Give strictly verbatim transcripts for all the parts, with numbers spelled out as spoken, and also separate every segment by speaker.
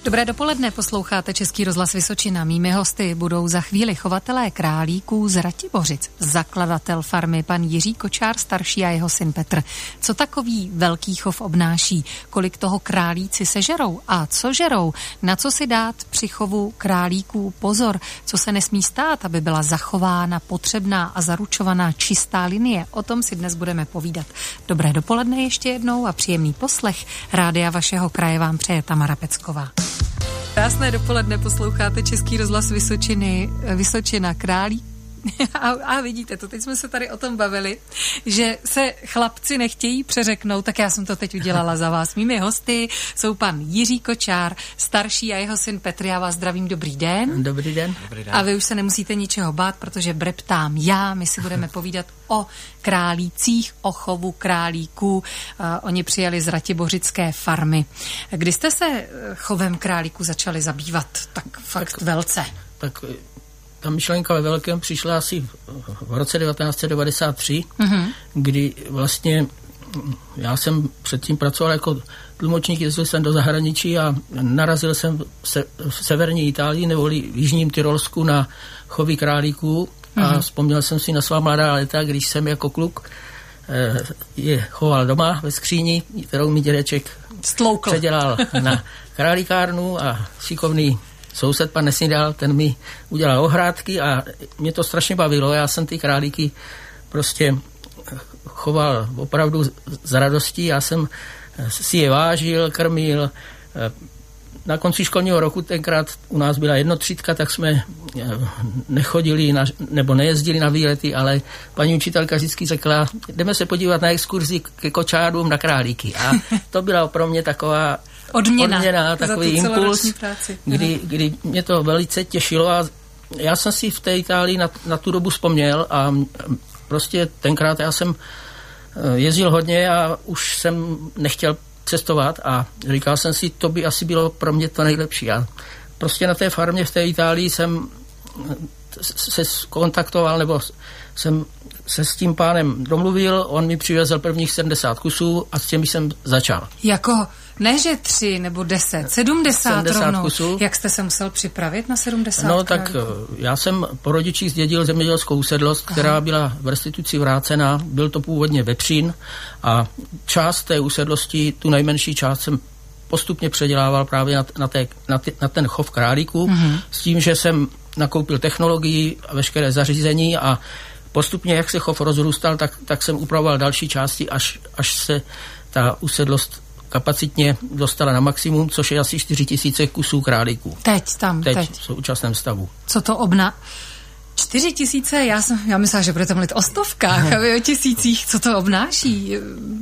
Speaker 1: Dobré dopoledne, posloucháte Český rozhlas Vysočina. Mými hosty budou za chvíli chovatelé králíků z Ratibořic, zakladatel farmy pan Jiří Kočár starší a jeho syn Petr. Co takový velký chov obnáší? Kolik toho králíci sežerou? A co žerou? Na co si dát při chovu králíků pozor? Co se nesmí stát, aby byla zachována potřebná a zaručovaná čistá linie? O tom si dnes budeme povídat. Dobré dopoledne ještě jednou a příjemný poslech. Rádia vašeho kraje vám přeje Tamara Pecková. Krásné dopoledne, posloucháte Český rozhlas Vysočiny, Vysočina Králí. A, a vidíte, to teď jsme se tady o tom bavili, že se chlapci nechtějí přeřeknout, tak já jsem to teď udělala za vás. Mými hosty jsou pan Jiří Kočár, starší a jeho syn Petr. Já vás zdravím, dobrý den.
Speaker 2: Dobrý den. Dobrý den.
Speaker 1: A vy už se nemusíte ničeho bát, protože breptám já, my si budeme povídat o králících, o chovu králíků. Uh, oni přijeli z Ratibořické farmy. Kdy jste se chovem králíků začali zabývat tak fakt tak, velce?
Speaker 2: Tak ta myšlenka ve velkém přišla asi v roce devatenáct set devadesát tři, mm-hmm. kdy vlastně já jsem předtím pracoval jako tlumočník, jezdil jsem do zahraničí a narazil jsem se, v severní Itálii neboli v jižním Tyrolsku na chovy králíků mm-hmm. a vzpomněl jsem si na svá mladá léta, když jsem jako kluk eh, je choval doma ve skříni, kterou mi dědeček
Speaker 1: Stloukl.
Speaker 2: předělal na králíkárnu a šikovný soused pan Nesnidal, ten mi udělal ohrádky a mě to strašně bavilo. Já jsem ty králíky prostě choval opravdu z radostí. Já jsem si je vážil, krmil. Na konci školního roku tenkrát u nás byla jednotřídka, tak jsme nechodili na, nebo nejezdili na výlety, ale paní učitelka vždycky řekla, jdeme se podívat na exkurzi ke kočárům na králíky. A to byla pro mě taková
Speaker 1: Odměna,
Speaker 2: odměna takový impuls, kdy, kdy mě to velice těšilo a já jsem si v té Itálii na, na tu dobu vzpomněl a prostě tenkrát já jsem jezdil hodně a už jsem nechtěl cestovat a říkal jsem si, to by asi bylo pro mě to nejlepší. A prostě na té farmě v té Itálii jsem se kontaktoval, nebo jsem se s tím pánem domluvil, on mi přivezl prvních sedmdesát kusů a s těmi jsem začal.
Speaker 1: Jako ne, že tři nebo deset, sedmdesát, sedmdesát rovnou.
Speaker 2: Kusů.
Speaker 1: Jak jste se musel připravit na sedmdesát?
Speaker 2: No tak já jsem po rodičích zdědil zemědělskou usedlost, Aha. která byla v restituci vrácena. Byl to původně vepřín a část té usedlosti, tu nejmenší část jsem postupně předělával právě na, na, té, na, ty, na ten chov králíků, mm-hmm. s tím, že jsem nakoupil technologii a veškeré zařízení a postupně, jak se chov rozrůstal, tak, tak jsem upravoval další části, až, až se ta usedlost kapacitně dostala na maximum, což je asi čtyři tisíce kusů králíků.
Speaker 1: Teď tam, teď.
Speaker 2: Teď v současném stavu.
Speaker 1: Co to obna... Čtyři tisíce, já, jsem, já myslela, že budete mluvit o stovkách a vy o tisících. Co to obnáší?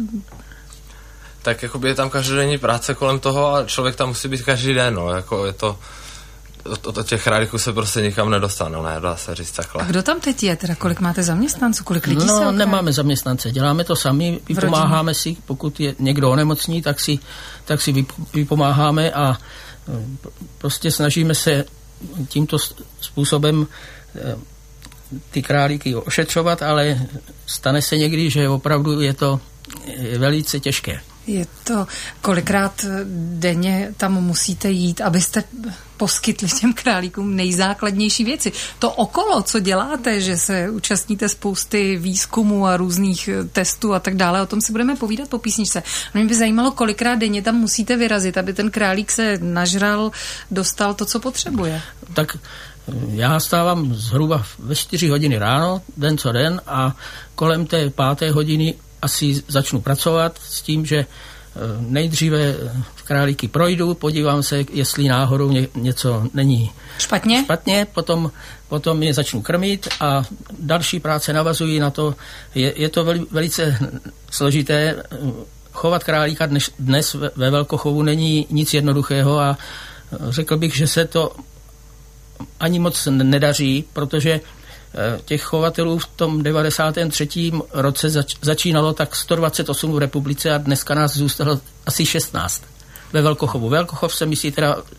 Speaker 3: Tak jakoby je tam každodenní práce kolem toho a člověk tam musí být každý den, no, jako je to... Od, od těch králíků se prostě nikam nedostane, ne, dá se říct takhle.
Speaker 1: A kdo tam teď je, teda kolik máte zaměstnanců, kolik lidí
Speaker 2: no,
Speaker 1: se
Speaker 2: No, nemáme zaměstnance, děláme to sami, vypomáháme si, pokud je někdo onemocní, tak si, tak si vypomáháme a prostě snažíme se tímto způsobem ty králíky ošetřovat, ale stane se někdy, že opravdu je to velice těžké.
Speaker 1: Je to, kolikrát denně tam musíte jít, abyste poskytli těm králíkům nejzákladnější věci. To okolo, co děláte, že se účastníte spousty výzkumů a různých testů a tak dále, o tom si budeme povídat po písničce. Mě by zajímalo, kolikrát denně tam musíte vyrazit, aby ten králík se nažral, dostal to, co potřebuje.
Speaker 2: Tak já stávám zhruba ve čtyři hodiny ráno, den co den a kolem té páté hodiny asi začnu pracovat s tím, že nejdříve králíky projdu, podívám se, jestli náhodou ně, něco není
Speaker 1: špatně,
Speaker 2: špatně potom, potom je začnu krmit a další práce navazují na to. Je, je to veli, velice složité. Chovat králíka dnes, dnes ve velkochovu není nic jednoduchého a řekl bych, že se to ani moc nedaří, protože těch chovatelů v tom devadesátém třetím roce zač- začínalo tak sto dvacet osm v republice a dneska nás zůstalo asi šestnáct ve velkochovu. Velkochov se myslí teda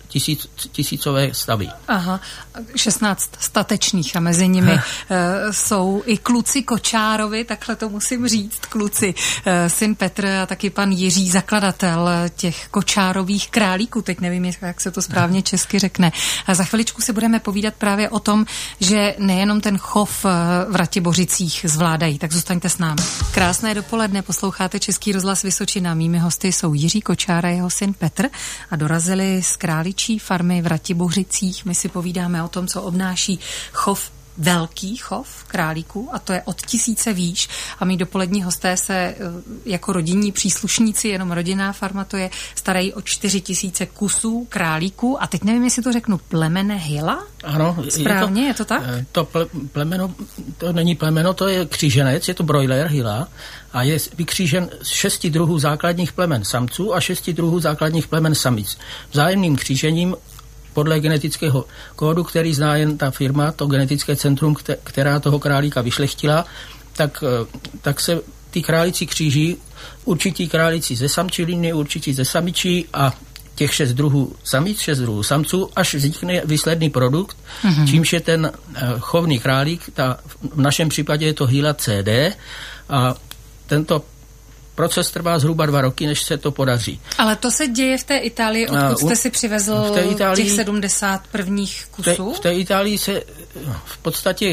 Speaker 2: tisíc, tisícové stavy.
Speaker 1: Aha, šestnáct statečných a mezi nimi uh, jsou i kluci Kočárovi, takhle to musím říct, kluci. Uh, syn Petr a taky pan Jiří, zakladatel těch Kočárových králíků, teď nevím, jak se to správně česky řekne. A za chviličku si budeme povídat právě o tom, že nejenom ten chov v Ratibořicích zvládají, tak zůstaňte s námi. Krásné dopoledne, posloucháte Český rozhlas Vysočina. Mými hosty jsou Jiří Kočár a jeho syn Petr a dorazili z králičí farmy v Ratibořicích. My si povídáme o tom, co obnáší chov, velký chov králíků, a to je od tisíce výš. A mý dopolední hosté se jako rodinní příslušníci, jenom rodinná farma to je, starají o čtyři tisíce kusů králíků. A teď nevím, jestli to řeknu, plemene Hila?
Speaker 2: Ano.
Speaker 1: Správně, je to, je to tak?
Speaker 2: To ple, plemeno, to není plemeno, to je kříženec, je to brojler Hila a je vykřížen z šesti druhů základních plemen samců a šesti druhů základních plemen samic. Vzájemným křížením podle genetického kódu, který zná jen ta firma, to genetické centrum, která toho králíka vyšlechtila, tak, tak se ty králíci kříží, určití králíci ze samčiliny, určití ze samičí a těch šest druhů samic, šest druhů samců, až vznikne výsledný produkt, mm-hmm. čímž je ten chovný králík, ta, v našem případě je to Hila C D a tento proces trvá zhruba dva roky, než se to podaří.
Speaker 1: Ale to se děje v té Itálii, odkud jste si přivezl Itálii, těch sedmdesát prvních kusů?
Speaker 2: V té Itálii se v podstatě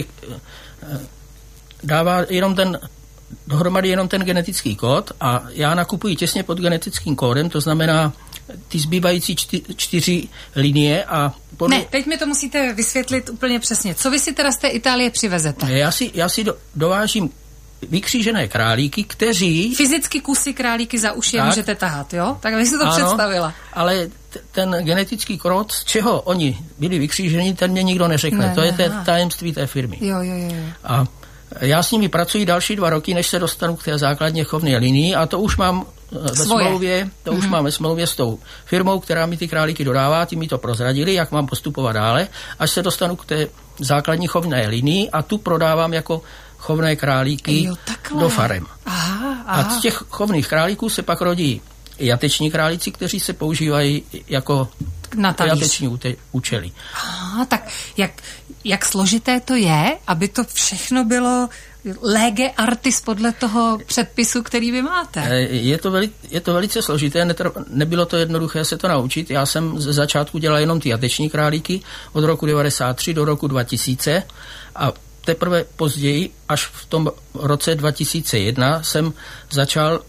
Speaker 2: dává jenom ten, dohromady jenom ten genetický kód a já nakupuji těsně pod genetickým kódem, to znamená ty zbývající čty, čtyři linie a... Podle... Ne,
Speaker 1: teď mi to musíte vysvětlit úplně přesně. Co vy si teda z té Itálie přivezete?
Speaker 2: Já si, já si do, dovážím vykřížené králíky, kteří...
Speaker 1: Fyzicky kusy králíky za uši můžete tahat, jo? Tak vy si to ano, představila.
Speaker 2: Ale t- ten genetický kód, z čeho oni byli vykříženi, ten mě nikdo neřekne. Ne, to ne, je té tajemství té firmy.
Speaker 1: Jo, jo, jo.
Speaker 2: A já s nimi pracuji další dva roky, než se dostanu k té základně chovné linii a to už mám ve smlouvě, to mm-hmm. už mám ve smlouvě s tou firmou, která mi ty králíky dodává, ty mi to prozradili, jak mám postupovat dále, až se dostanu k té základní chovné linii a tu prodávám jako chovné králíky jo, do farem.
Speaker 1: Aha, aha.
Speaker 2: A z těch chovných králíků se pak rodí jateční králíci, kteří se používají jako jateční účely.
Speaker 1: Aha, tak jak, jak složité to je, aby to všechno bylo lege artis podle toho předpisu, který vy máte?
Speaker 2: Je to, veli, je to velice složité, netr, nebylo to jednoduché se to naučit. Já jsem ze začátku dělal jenom ty jateční králíky od roku devadesát tři do roku dva tisíce a teprve později, až v tom roce dva tisíce jedna, jsem začal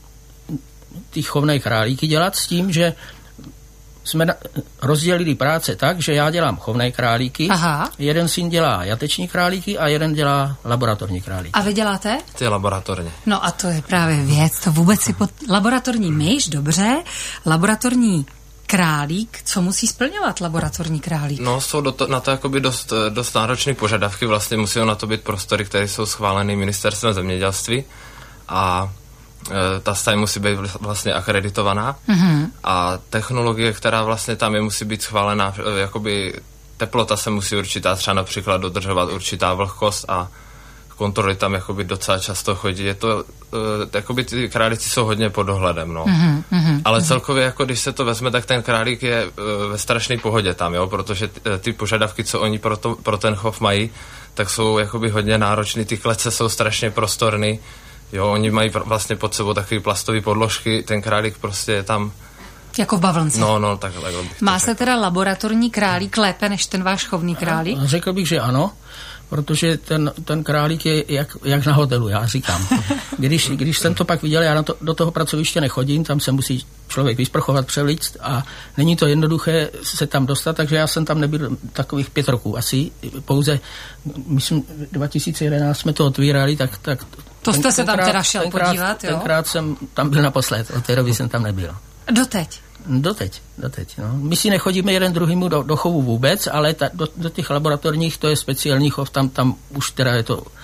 Speaker 2: ty chovné králíky dělat s tím, že jsme na, rozdělili práce tak, že já dělám chovné králíky,
Speaker 1: aha.
Speaker 2: jeden syn dělá jateční králíky a jeden dělá laboratorní králíky.
Speaker 1: A vy děláte?
Speaker 3: Ty laboratorně.
Speaker 1: No a to je právě věc, to vůbec si pod... Laboratorní myš, dobře, laboratorní králík, co musí splňovat laboratorní králík?
Speaker 3: No, jsou do to, na to jakoby dost, dost náročné požadavky, vlastně musí na to být prostory, které jsou schváleny ministerstvem zemědělství a e, ta stáj musí být vlastně akreditovaná mm-hmm. a technologie, která vlastně tam je, musí být schválená, e, jakoby teplota se musí určitá, třeba například dodržovat určitá vlhkost a kontroly tam jakoby docela často chodí. Je to, uh, jakoby ty králíci jsou hodně pod dohledem, no. Mm-hmm, mm-hmm, Ale celkově, jako když se to vezme, tak ten králík je uh, ve strašné pohodě tam, jo, protože ty, ty požadavky, co oni pro, to, pro ten chov mají, tak jsou jakoby hodně náročný, ty klece jsou strašně prostorný, jo, oni mají pr- vlastně pod sebou takové plastové podložky, ten králík prostě je tam
Speaker 1: jako v bavlnce.
Speaker 3: No, no, tak, tak
Speaker 1: Má se teda laboratorní králík lépe než ten váš chovný králík?
Speaker 2: Řekl bych, že ano, protože ten, ten králík je jak, jak na hotelu, já říkám. Když, když jsem to pak viděl, já na to, do toho pracoviště nechodím, tam se musí člověk vysprchovat, převlíct a není to jednoduché se tam dostat, takže já jsem tam nebyl takových pět roků asi, pouze, myslím, dva tisíce jedenáct jsme to otvírali, tak... tak
Speaker 1: to jste ten, se tam teda šel
Speaker 2: tenkrát,
Speaker 1: podívat, jo? Tenkrát
Speaker 2: jsem tam byl naposled, od té doby jsem tam nebyl.
Speaker 1: Doteď?
Speaker 2: Doteď, doteď. No. My si nechodíme jeden druhýmu do, do chovu vůbec, ale ta, do, do těch laboratorních to je speciální chov, tam, tam už teda je to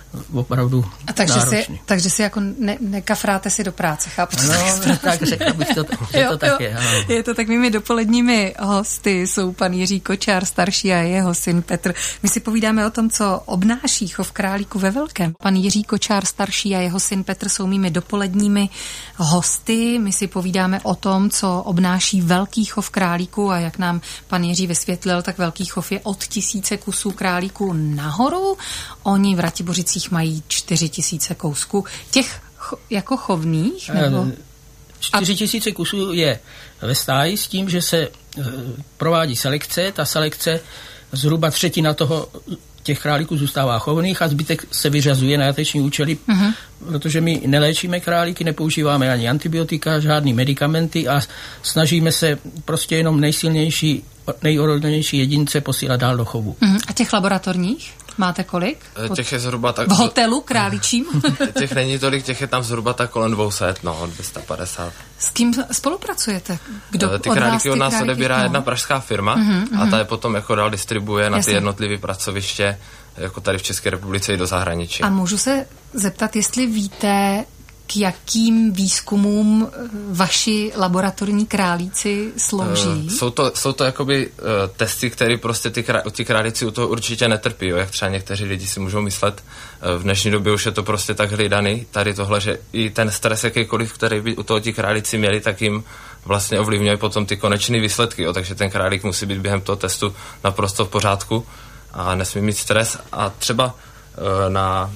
Speaker 2: opravdu
Speaker 1: A takže
Speaker 2: náročný.
Speaker 1: si, takže si jako ne, nekafráte si do práce, chápu?
Speaker 2: No, tak řekl bych to, že
Speaker 1: jo,
Speaker 2: to tak
Speaker 1: jo,
Speaker 2: je. Ano.
Speaker 1: Je to tak, mými dopoledními hosty jsou pan Jiří Kočár starší a jeho syn Petr. My si povídáme o tom, co obnáší chov králíku ve velkém. Pan Jiří Kočár starší a jeho syn Petr jsou mými dopoledními hosty. My si povídáme o tom, co obnáší velký chov králíku a jak nám pan Jiří vysvětlil, tak velký chov je od tisíce kusů králíků nahoru. Oni v Ratibořicích mají čtyři tisíce kousků. Těch cho, jako chovných? Nebo?
Speaker 2: Čtyři tisíce kusů je ve stáji s tím, že se e, provádí selekce. Ta selekce zhruba třetina toho těch králíků zůstává chovných a zbytek se vyřazuje na jateční účely, uh-huh. protože my neléčíme králíky, nepoužíváme ani antibiotika, žádný medicamenty a snažíme se prostě jenom nejsilnější, nejodolnější jedince posílat dál do chovu.
Speaker 1: Uh-huh. A těch laboratorních máte kolik?
Speaker 3: Těch je zhruba tak...
Speaker 1: V hotelu králičím?
Speaker 3: Těch není tolik, těch je tam zhruba tak kolem dvě stě, no, dvě stě padesát.
Speaker 1: S kým spolupracujete? Kdo
Speaker 3: ty králíky od nás králíky? Odebírá no. jedna pražská firma uh-huh, a ta je potom jako dál distribuje na Jasně. ty jednotlivé pracoviště, jako tady v České republice i do zahraničí.
Speaker 1: A můžu se zeptat, jestli víte, k jakým výzkumům vaši laboratorní králíci slouží? Uh,
Speaker 3: jsou to, jsou to jakoby uh, testy, které prostě ty, krá, ty králíci u toho určitě netrpí, jo, jak třeba někteří lidi si můžou myslet. Uh, v dnešní době už je to prostě tak hlídaný, tady tohle, že i ten stres jakýkoliv, který by u toho ti králíci měli, tak jim vlastně ovlivňuje potom ty konečné výsledky, jo, takže ten králík musí být během toho testu naprosto v pořádku a nesmí mít stres a třeba uh, na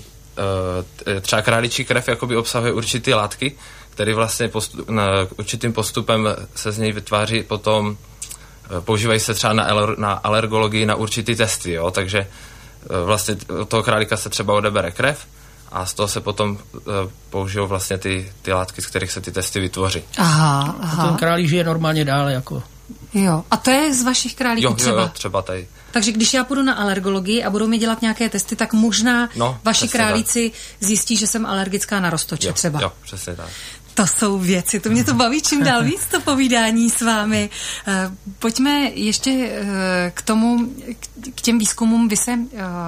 Speaker 3: třeba králičí krev jakoby obsahuje určitý látky, které vlastně postup, na, určitým postupem se z něj vytváří potom, používají se třeba na, aler, na alergologii na určitý testy, jo? Takže vlastně od toho králíka se třeba odebere krev a z toho se potom použijou vlastně ty, ty látky, z kterých se ty testy vytvoří.
Speaker 1: Aha, aha.
Speaker 2: A ten králík žije normálně dále jako...
Speaker 1: Jo, a to je z vašich králíků
Speaker 3: jo,
Speaker 1: třeba?
Speaker 3: Jo, třeba tady.
Speaker 1: Takže když já půjdu na alergologii a budou mi dělat nějaké testy, tak možná no, vaši králíci tak. zjistí, že jsem alergická na roztoče
Speaker 3: jo,
Speaker 1: třeba.
Speaker 3: Jo, přesně tak.
Speaker 1: To jsou věci, to mě to baví čím dál víc, to povídání s vámi. Pojďme ještě k tomu, k těm výzkumům. Vy se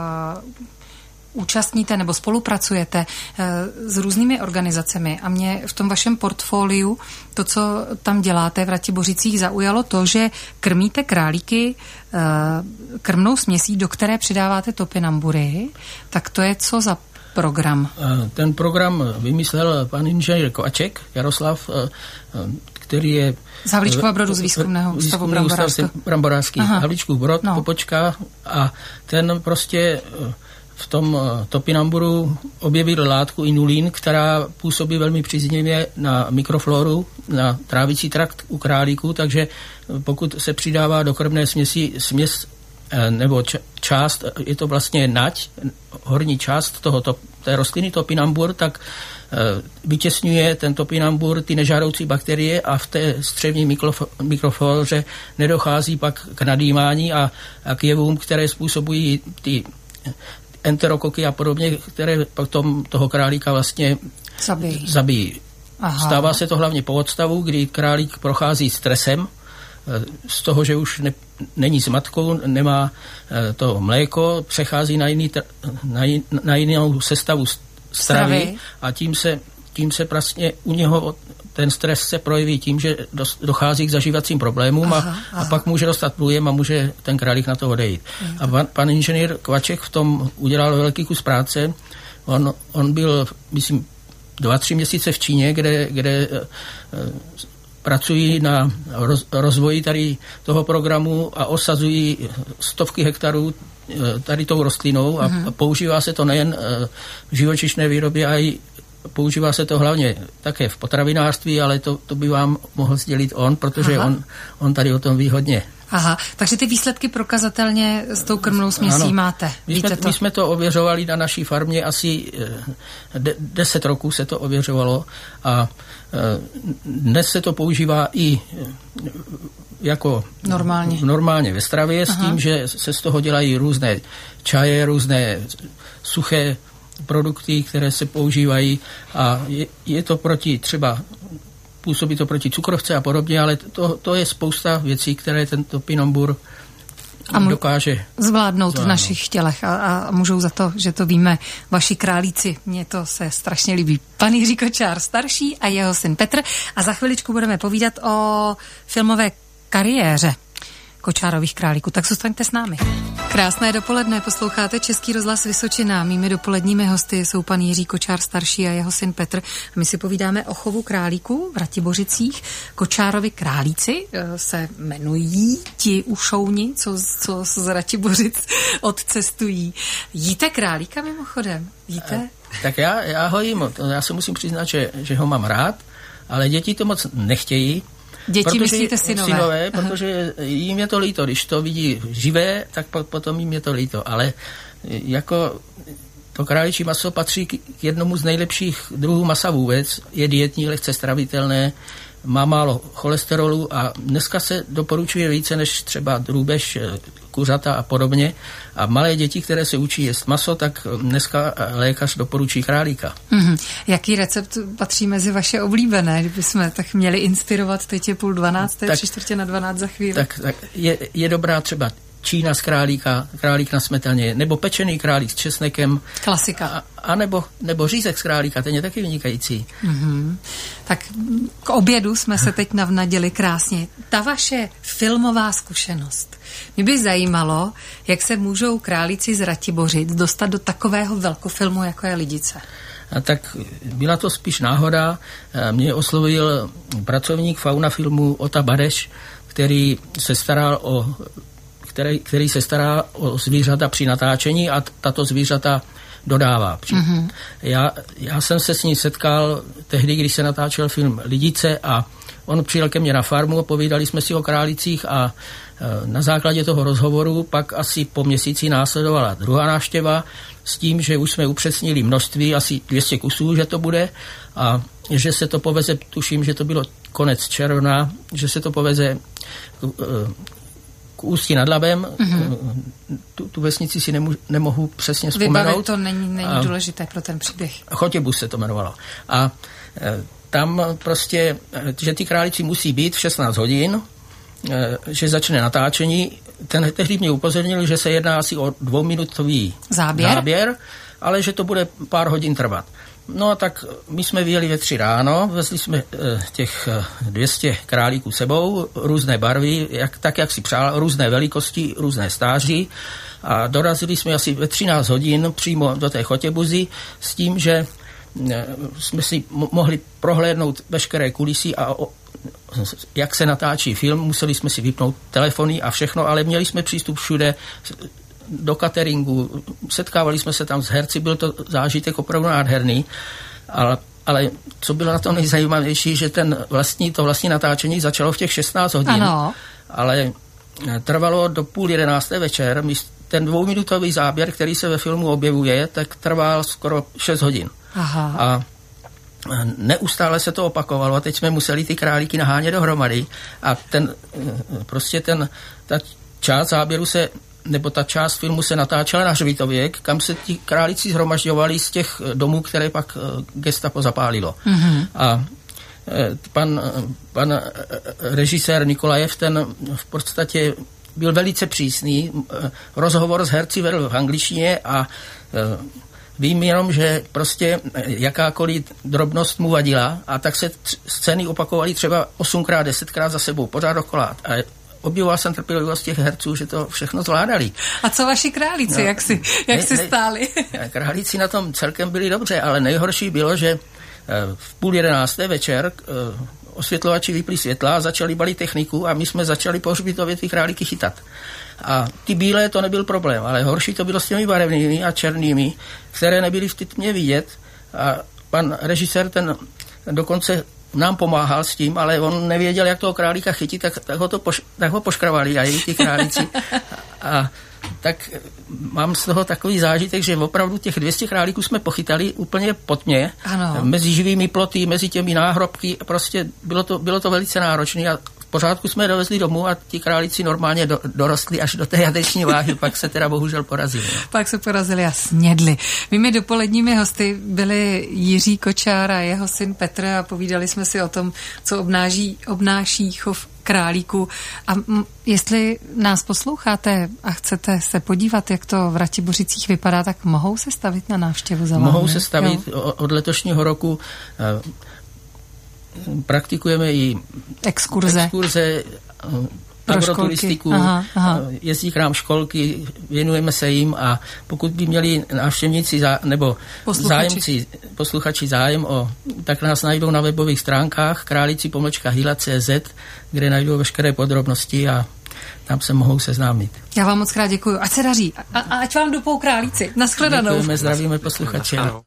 Speaker 1: účastníte nebo spolupracujete s různými organizacemi a mě v tom vašem portfoliu to, co tam děláte v Ratibořicích, zaujalo to, že krmíte králíky krmnou směsí, do které přidáváte topinambury. Tak to je co za program?
Speaker 2: Ten program vymyslel pan inženýr Kovaček, Jaroslav, který je
Speaker 1: z Havlíčkova Brodu, z výzkumného ústavu
Speaker 2: Bramborářský. Havlíčkův Brod, no. Popočka a ten prostě v tom topinamburu objevil látku inulín, která působí velmi příznivě na mikrofloru, na trávicí trakt u králíků, takže pokud se přidává do krmné směsi směs nebo část, je to vlastně nať, horní část tohoto, té rostliny topinambur, tak vytěsňuje ten topinambur ty nežádoucí bakterie a v té střevní mikroflóře nedochází pak k nadýmání a, a k jevům, které způsobují ty enterokoky a podobně, které potom toho králíka vlastně
Speaker 1: zabijí.
Speaker 2: zabijí. Stává se to hlavně po odstavu, kdy králík prochází stresem, z toho, že už ne, není s matkou, nemá to mléko, přechází na, jiný, na, jin, na jinou sestavu stravy, stravy. a tím se, tím se vlastně u něho ten stres se projeví tím, že dochází k zažívacím problémům aha, a, aha. a pak může dostat průjem a může ten králík na to odejít. Mhm. A pan, pan inženýr Kvaček v tom udělal velký kus práce. On, on byl, myslím, dva, tři měsíce v Číně, kde, kde pracují na roz, rozvoji tady toho programu a osazují stovky hektarů tady tou rostlinou a uh-huh. používá se to nejen v živočišné výrobě, ale i používá se to hlavně také v potravinářství, ale to, to by vám mohl sdělit on, protože on, on tady o tom ví hodně.
Speaker 1: Aha, takže ty výsledky prokazatelně s tou krmnou směsí ano, máte.
Speaker 2: My jsme,
Speaker 1: to?
Speaker 2: my jsme to ověřovali na naší farmě, asi de, deset roků se to ověřovalo a dnes se to používá i jako
Speaker 1: normálně,
Speaker 2: normálně ve stravě. Aha. S tím, že se z toho dělají různé čaje, různé suché produkty, které se používají a je, je to proti třeba působí to proti cukrovce a podobně, ale to, to je spousta věcí, které ten topinambur a mu- dokáže
Speaker 1: zvládnout,
Speaker 2: zvládnout
Speaker 1: v našich tělech a, a můžou za to, že to víme vaši králíci. Mně to se strašně líbí. Pan Jiří Kočár starší a jeho syn Petr. A za chviličku budeme povídat o filmové kariéře Kočárových králíků. Tak zůstaňte s námi. Krásné dopoledne, posloucháte Český rozhlas Vysočina. Mými dopoledními hosty jsou pan Jiří Kočár starší a jeho syn Petr. A my si povídáme o chovu králíků v Ratibořicích. Kočárovi králíci se jmenují ti ušouni, co, co z Ratibořic odcestují. Jíte králíka mimochodem? Jíte?
Speaker 2: Tak já, já ho jím. Já se musím přiznat, že, že ho mám rád, ale děti to moc nechtějí.
Speaker 1: Děti
Speaker 2: protože,
Speaker 1: myslíte synové?
Speaker 2: Synové, protože jim je to líto. Když to vidí živé, tak potom jim je to líto. Ale jako to králičí maso patří k jednomu z nejlepších druhů masa vůbec. Je dietní, lehce stravitelné, má málo cholesterolu a dneska se doporučuje více než třeba drůbež, kuřata a podobně. A malé děti, které se učí jíst maso, tak dneska lékař doporučí králíka.
Speaker 1: Mm-hmm. Jaký recept patří mezi vaše oblíbené, kdybychom tak měli inspirovat, teď je půl dvanácté, tři čtvrtě na dvanáct za chvíli?
Speaker 2: Tak, tak je, je dobrá třeba čína z králíka, králík na smetaně, nebo pečený králík s česnekem.
Speaker 1: Klasika.
Speaker 2: A, a nebo, nebo řízek z králíka, ten je taky vynikající.
Speaker 1: Mm-hmm. Tak k obědu jsme se teď navnadili krásně. Ta vaše filmová zkušenost. Mě by zajímalo, jak se můžou králíci z Ratibořic dostat do takového velkofilmu, jako je Lidice.
Speaker 2: A tak byla to spíš náhoda. Mě oslovil pracovník Fauna filmu Ota Badeš, který se staral o Který, který se stará o zvířata při natáčení a tato zvířata dodává. Mm-hmm. Já, já jsem se s ním setkal tehdy, když se natáčel film Lidice a on přijel ke mně na farmu a povídali jsme si o králících a e, na základě toho rozhovoru pak asi po měsíci následovala druhá návštěva s tím, že už jsme upřesnili množství, asi dvě stě kusů, že to bude a že se to poveze, tuším, že to bylo konec června, že se to poveze e, k Ústí nad Labem, mm-hmm. tu, tu vesnici si nemu, nemohu přesně vzpomenout.
Speaker 1: Vybavit to není, není a, důležité pro ten příběh.
Speaker 2: Chotěbus se to jmenovalo. A e, tam prostě, že ty králíci musí být v šestnáct hodin, e, že začne natáčení. Ten tehdy mě upozornil, že se jedná asi o dvouminutový
Speaker 1: záběr,
Speaker 2: záběr ale že to bude pár hodin trvat. No a tak my jsme vyjeli ve tři ráno, vezli jsme e, těch dvě stě králíků sebou, různé barvy, jak, tak jak si přál, různé velikosti, různé stáří a dorazili jsme asi ve třináct hodin přímo do té Chotěbuzy s tím, že e, jsme si mo- mohli prohlédnout veškeré kulisy a o, jak se natáčí film, museli jsme si vypnout telefony a všechno, ale měli jsme přístup všude do cateringu, setkávali jsme se tam s herci, byl to zážitek opravdu nádherný, ale, ale co bylo na tom nejzajímavější, že ten vlastní, to vlastní natáčení začalo v těch šestnáct hodin,
Speaker 1: ano. Ale
Speaker 2: trvalo do půl jedenácté večer, ten dvouminutový záběr, který se ve filmu objevuje, tak trval skoro šest hodin.
Speaker 1: Aha.
Speaker 2: A neustále se to opakovalo a teď jsme museli ty králíky nahánět dohromady a ten, prostě ten, ta část záběru se nebo ta část filmu se natáčela na Hřbitově, kam se ti králíci shromažďovali z těch domů, které pak gestapo zapálilo. Mm-hmm. A pan, pan režisér Nikolajev, ten v podstatě byl velice přísný. Rozhovor s herci vedl v angličtině a vím jenom, že prostě jakákoliv drobnost mu vadila a tak se tř- scény opakovaly třeba osmkrát, desetkrát za sebou, pořád dokola. A obdivoval jsem trpělivost těch herců, že to všechno zvládali.
Speaker 1: A co vaši králíci, no, jak si, jak ne, si stáli?
Speaker 2: Ne, králíci na tom celkem byli dobře, ale nejhorší bylo, že v půl jedenácté večer osvětlovači vypli světla a začali balit techniku a my jsme začali po hřbitově ty králíky chytat. A ty bílé to nebyl problém, ale horší to bylo s těmi barevnými a černými, které nebyly v té tmě vidět. A pan režisér ten dokonce nám pomáhal s tím, ale on nevěděl, jak toho králíka chytit, tak, tak, ho, to poš, tak ho poškravali a její ty králíci. A tak mám z toho takový zážitek, že opravdu těch dvě stě králíků jsme pochytali úplně pod tmě, mezi živými ploty, mezi těmi náhrobky, prostě bylo to, bylo to velice náročné a v pořádku jsme je dovezli domů a ti králíci normálně do, dorostli až do té jateční váhy, pak se teda bohužel porazili. No.
Speaker 1: Pak se porazili a snědli. Mými dopoledními hosty byli Jiří Kočár a jeho syn Petr a povídali jsme si o tom, co obnáší, obnáší chov králíků. A m- jestli nás posloucháte a chcete se podívat, jak to v Ratibořicích vypadá, tak mohou se stavit na návštěvu za vámi?
Speaker 2: Mohou se stavit. Jo. Od letošního roku uh, praktikujeme i
Speaker 1: exkurze,
Speaker 2: exkurze uh, agroturistiku, aha, aha. Jezdí k nám školky, věnujeme se jim a pokud by měli návštěvníci zá, nebo posluchači. zájemci, posluchači zájem o, tak nás najdou na webových stránkách králíci pomlčka hyla tečka cé zet, kde najdou veškeré podrobnosti a tam se mohou seznámit.
Speaker 1: Já vám moc krát děkuju. Ať se daří. A, a ať vám dupou králíci. Naschledanou.
Speaker 2: Děkujeme, zdravíme posluchače.